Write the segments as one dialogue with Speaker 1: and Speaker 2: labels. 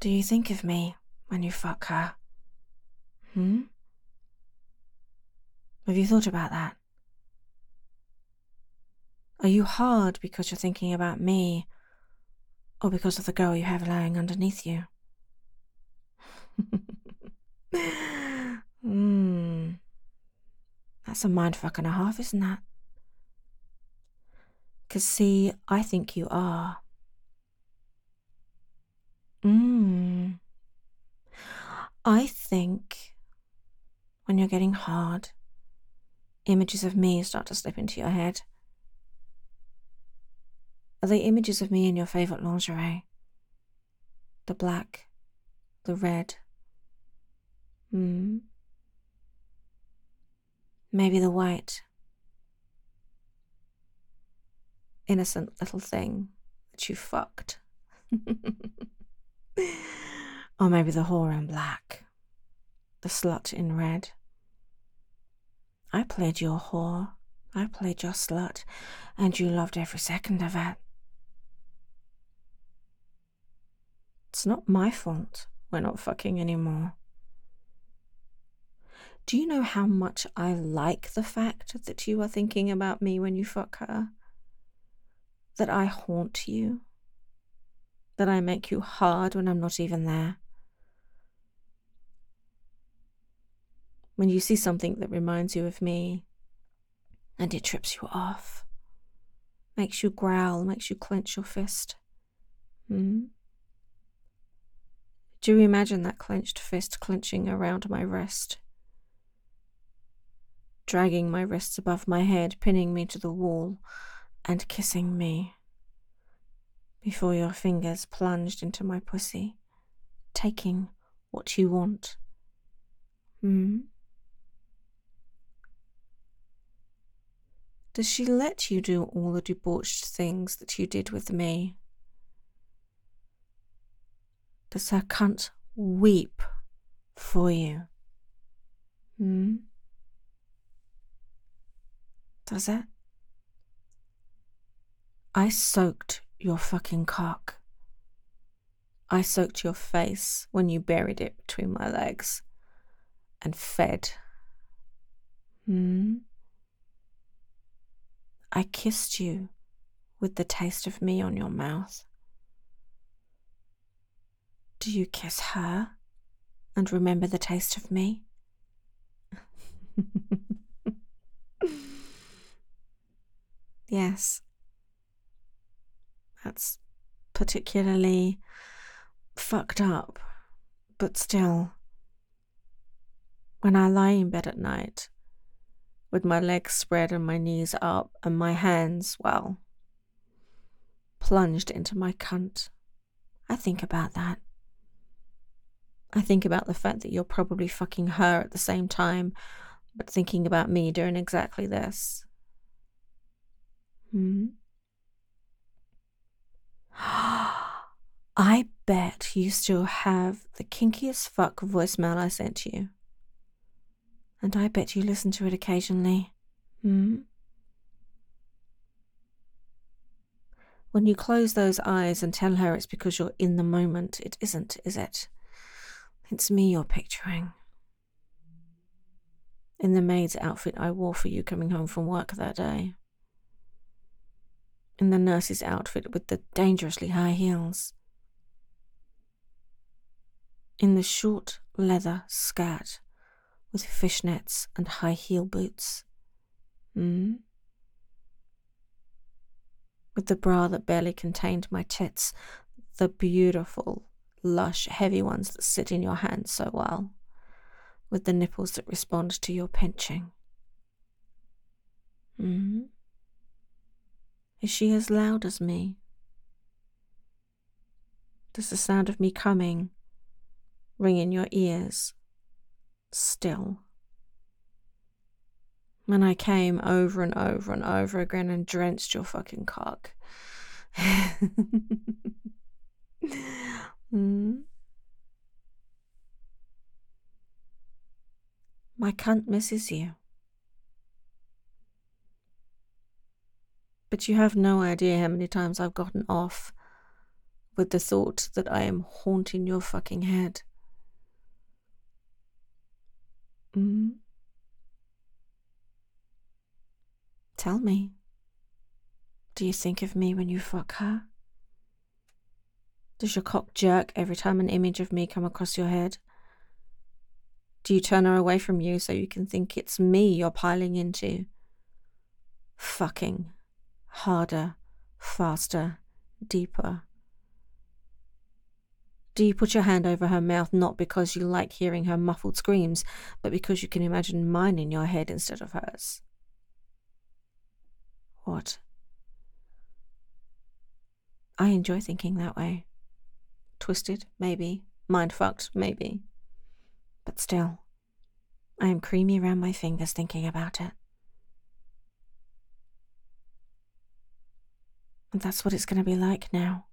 Speaker 1: do you think of me when you fuck her? Hmm? Have you thought about that? Are you hard because you're thinking about me, or because of the girl you have lying underneath you? That's a mindfuck and a half, isn't that? 'Cause see, I think you are. I think when you're getting hard, images of me start to slip into your head. Are they images of me in your favourite lingerie? The black, the red. Maybe the white. Innocent little thing that you fucked. Or maybe the whore in black. The slut in red. I played your whore. I played your slut. And you loved every second of it. It's not my fault we're not fucking anymore. Do you know how much I like the fact that you are thinking about me when you fuck her? That I haunt you? That I make you hard when I'm not even there? When you see something that reminds you of me and it trips you off, makes you growl, makes you clench your fist. Do you imagine that clenched fist clenching around my wrist, dragging my wrists above my head, pinning me to the wall, and kissing me before your fingers plunged into my pussy, taking what you want? Does she let you do all the debauched things that you did with me? Does her cunt weep for you? Does it? I soaked your fucking cock. I soaked your face when you buried it between my legs and fed. I kissed you with the taste of me on your mouth. Do you kiss her and remember the taste of me? Yes. That's particularly fucked up, but still, when I lie in bed at night, with my legs spread and my knees up and my hands, well, plunged into my cunt, I think about that. I think about the fact that you're probably fucking her at the same time, but thinking about me doing exactly this. I bet you still have the kinkiest fuck voicemail I sent you. And I bet you listen to it occasionally. When you close those eyes and tell her it's because you're in the moment, it isn't, is it? It's me you're picturing. In the maid's outfit I wore for you coming home from work that day. In the nurse's outfit with the dangerously high heels. In the short leather skirt with fishnets and high heel boots. With the bra that barely contained my tits, the beautiful, lush, heavy ones that sit in your hands so well, with the nipples that respond to your pinching. Is she as loud as me? Does the sound of me coming ring in your ears still? When I came over and over and over again and drenched your fucking cock. My cunt misses you. But you have no idea how many times I've gotten off with the thought that I am haunting your fucking head. Tell me, do you think of me when you fuck her? Does your cock jerk every time an image of me come across your head? Do you turn her away from you so you can think it's me you're piling into? Fucking harder, faster, deeper. Do you put your hand over her mouth not because you like hearing her muffled screams, but because you can imagine mine in your head instead of hers? What? I enjoy thinking that way. Twisted, maybe. Mind-fucked, maybe. But still, I am creamy around my fingers thinking about it. And that's what it's going to be like now.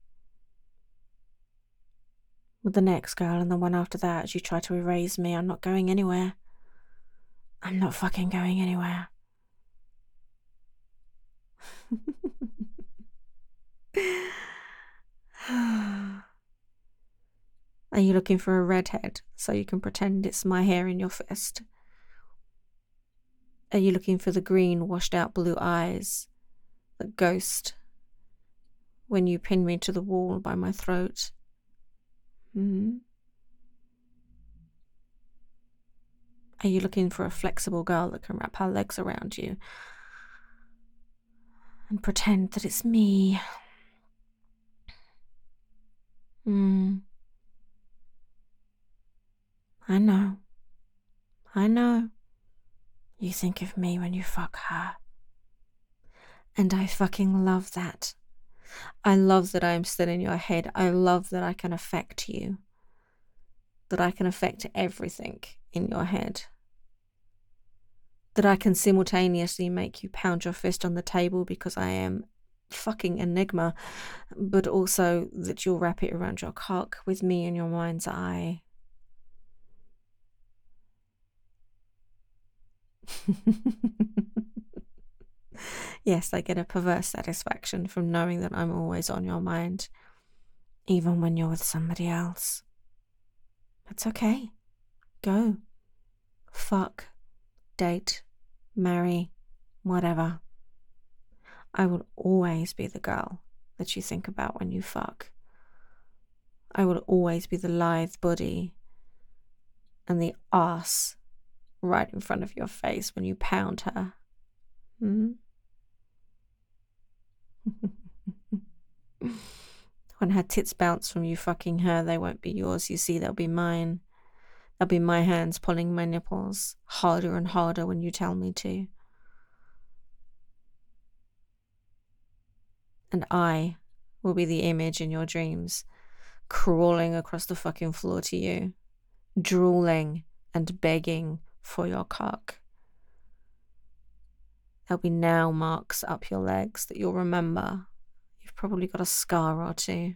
Speaker 1: With the next girl and the one after that, as you try to erase me, I'm not going anywhere. I'm not fucking going anywhere. Are you looking for a redhead so you can pretend it's my hair in your fist? Are you looking for the green, washed-out blue eyes that ghost when you pin me to the wall by my throat? Are you looking for a flexible girl that can wrap her legs around you and pretend that it's me? I know. You think of me when you fuck her. And I fucking love that. I love that I am still in your head. I love that I can affect you. That I can affect everything in your head. That I can simultaneously make you pound your fist on the table because I am fucking Enigma, but also that you'll wrap it around your cock with me in your mind's eye. Yes, I get a perverse satisfaction from knowing that I'm always on your mind, even when you're with somebody else. It's okay. Go. Fuck. Date. Marry. Whatever. I will always be the girl that you think about when you fuck. I will always be the lithe body and the ass right in front of your face when you pound her. When her tits bounce from you fucking her, they won't be yours, you see, they'll be mine. They'll be my hands pulling my nipples harder and harder when you tell me to. And I will be the image in your dreams, crawling across the fucking floor to you, drooling and begging for your cock. There'll be nail marks up your legs that you'll remember. You've probably got a scar or two.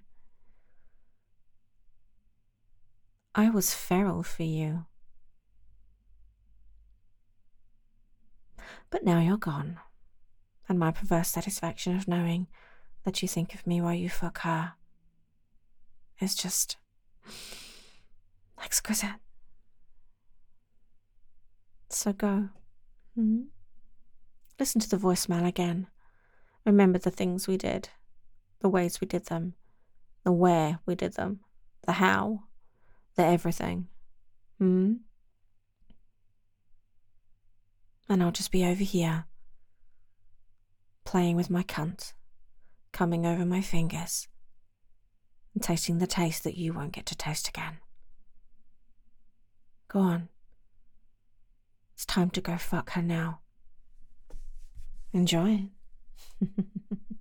Speaker 1: I was feral for you. But now you're gone, and my perverse satisfaction of knowing that you think of me while you fuck her is just exquisite. So go. Listen to the voicemail again. Remember the things we did, the ways we did them, the where we did them, the how, the everything. And I'll just be over here, playing with my cunt, coming over my fingers, and tasting the taste that you won't get to taste again. Go on. It's time to go fuck her now. Enjoy it.